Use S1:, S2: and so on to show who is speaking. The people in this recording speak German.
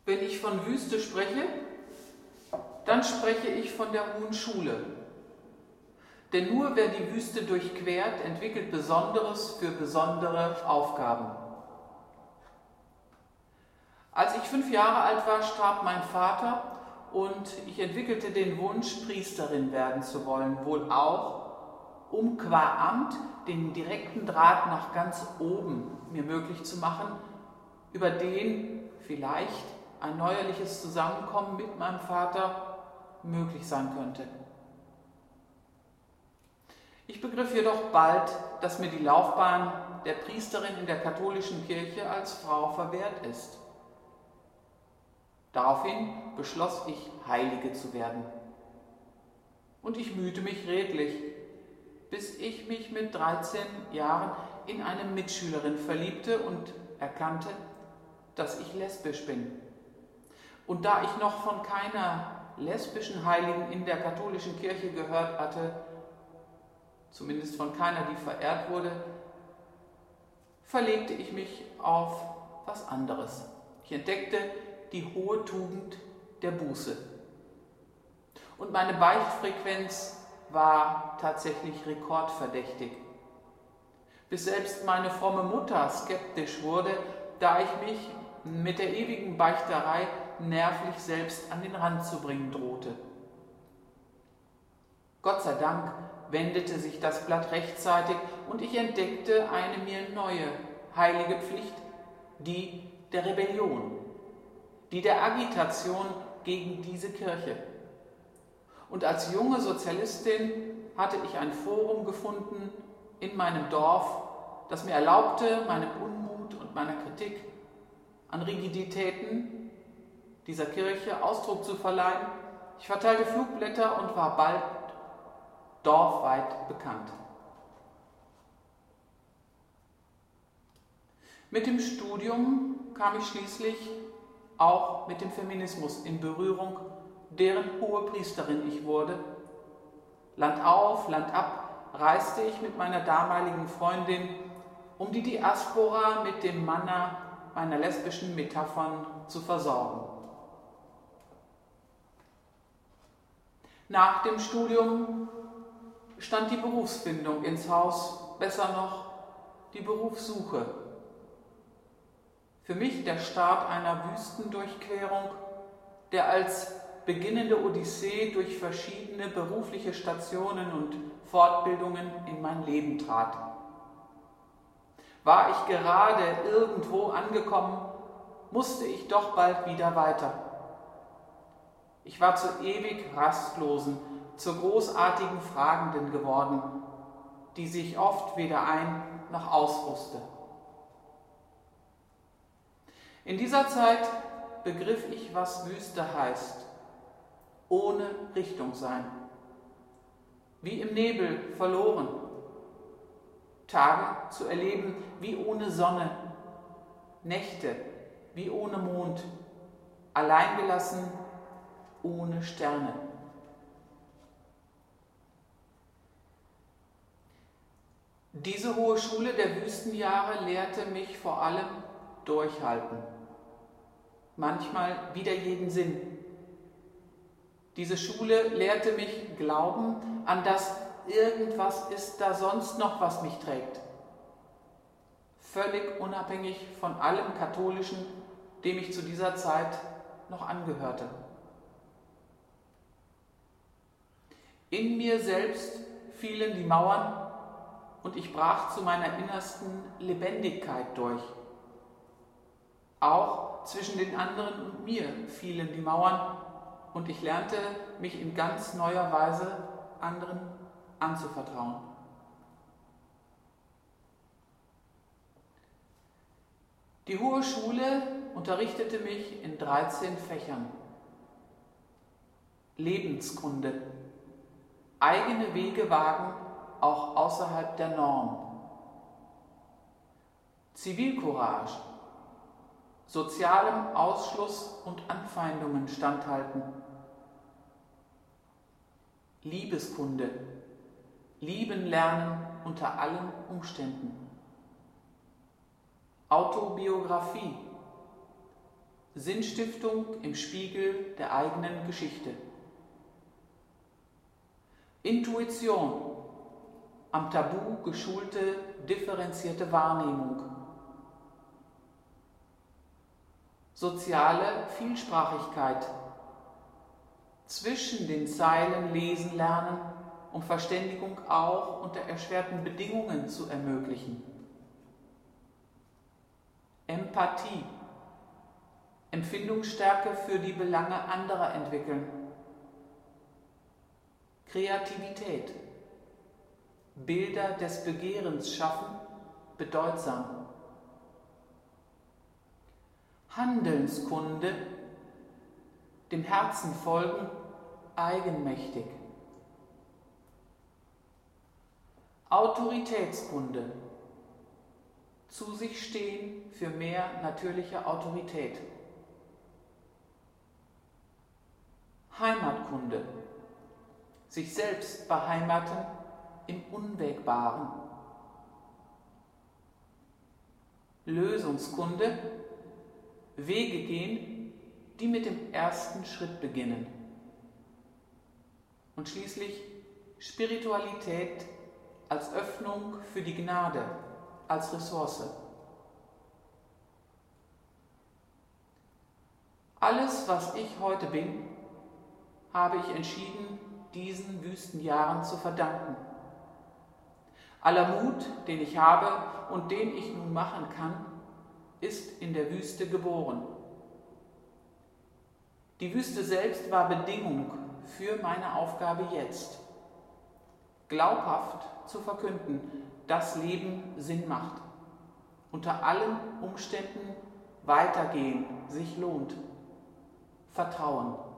S1: Wenn ich von Wüste spreche, dann spreche ich von der Hohen Schule. Denn nur wer die Wüste durchquert, entwickelt Besonderes für besondere Aufgaben. Als ich 5 Jahre alt war, starb mein Vater und ich entwickelte den Wunsch, Priesterin werden zu wollen, wohl auch, um qua Amt den direkten Draht nach ganz oben mir möglich zu machen, über den vielleicht ein neuerliches Zusammenkommen mit meinem Vater möglich sein könnte. Ich begriff jedoch bald, dass mir die Laufbahn der Priesterin in der katholischen Kirche als Frau verwehrt ist. Daraufhin beschloss ich, Heilige zu werden. Und ich mühte mich redlich, bis ich mich mit 13 Jahren in eine Mitschülerin verliebte und erkannte, dass ich lesbisch bin. Und da ich noch von keiner lesbischen Heiligen in der katholischen Kirche gehört hatte, zumindest von keiner, die verehrt wurde, verlegte ich mich auf was anderes. Ich entdeckte die hohe Tugend der Buße. Und meine Beichtfrequenz war tatsächlich rekordverdächtig. Bis selbst meine fromme Mutter skeptisch wurde, da ich mich mit der ewigen Beichterei nervlich selbst an den Rand zu bringen drohte. Gott sei Dank wendete sich das Blatt rechtzeitig und ich entdeckte eine mir neue heilige Pflicht, die der Rebellion, die der Agitation gegen diese Kirche. Und als junge Sozialistin hatte ich ein Forum gefunden in meinem Dorf, das mir erlaubte, meinem Unmut und meiner Kritik an Rigiditäten dieser Kirche Ausdruck zu verleihen. Ich verteilte Flugblätter und war bald dorfweit bekannt. Mit dem Studium kam ich schließlich auch mit dem Feminismus in Berührung, deren Hohepriesterin ich wurde. Land auf, Land ab reiste ich mit meiner damaligen Freundin, um die Diaspora mit dem Manna meiner lesbischen Metaphern zu versorgen. Nach dem Studium stand die Berufsfindung ins Haus, besser noch die Berufssuche. Für mich der Start einer Wüstendurchquerung, der als beginnende Odyssee durch verschiedene berufliche Stationen und Fortbildungen in mein Leben trat. War ich gerade irgendwo angekommen, musste ich doch bald wieder weiter. Ich war zur ewig Rastlosen, zur großartigen Fragenden geworden, die sich oft weder ein- noch auswusste. In dieser Zeit begriff ich, was Wüste heißt, ohne Richtung sein, wie im Nebel verloren, Tage zu erleben wie ohne Sonne, Nächte wie ohne Mond, alleingelassen ohne Sterne. Diese hohe Schule der Wüstenjahre lehrte mich vor allem durchhalten, manchmal wider jeden Sinn. Diese Schule lehrte mich glauben an das irgendwas ist da sonst noch, was mich trägt. Völlig unabhängig von allem Katholischen, dem ich zu dieser Zeit noch angehörte. In mir selbst fielen die Mauern und ich brach zu meiner innersten Lebendigkeit durch. Auch zwischen den anderen und mir fielen die Mauern und ich lernte, mich in ganz neuer Weise anderen anzuvertrauen. Die Hohe Schule unterrichtete mich in 13 Fächern. Lebenskunde, eigene Wege wagen, auch außerhalb der Norm. Zivilcourage, sozialem Ausschluss und Anfeindungen standhalten. Liebeskunde, lieben lernen unter allen Umständen. Autobiografie, Sinnstiftung im Spiegel der eigenen Geschichte. Intuition, am Tabu geschulte, differenzierte Wahrnehmung. Soziale Vielsprachigkeit, zwischen den Zeilen lesen lernen, um Verständigung auch unter erschwerten Bedingungen zu ermöglichen. Empathie, Empfindungsstärke für die Belange anderer entwickeln. Kreativität, Bilder des Begehrens schaffen, bedeutsam. Handelskunde, dem Herzen folgen, eigenmächtig. Autoritätskunde, zu sich stehen für mehr natürliche Autorität. Heimatkunde, sich selbst beheimaten im Unwägbaren. Lösungskunde, Wege gehen, die mit dem ersten Schritt beginnen. Und schließlich Spiritualität als Öffnung für die Gnade, als Ressource. Alles, was ich heute bin, habe ich entschieden, diesen wüsten Jahren zu verdanken. Aller Mut, den ich habe und den ich nun machen kann, ist in der Wüste geboren. Die Wüste selbst war Bedingung für meine Aufgabe jetzt, glaubhaft zu verkünden, dass Leben Sinn macht, unter allen Umständen weitergehen sich lohnt, Vertrauen.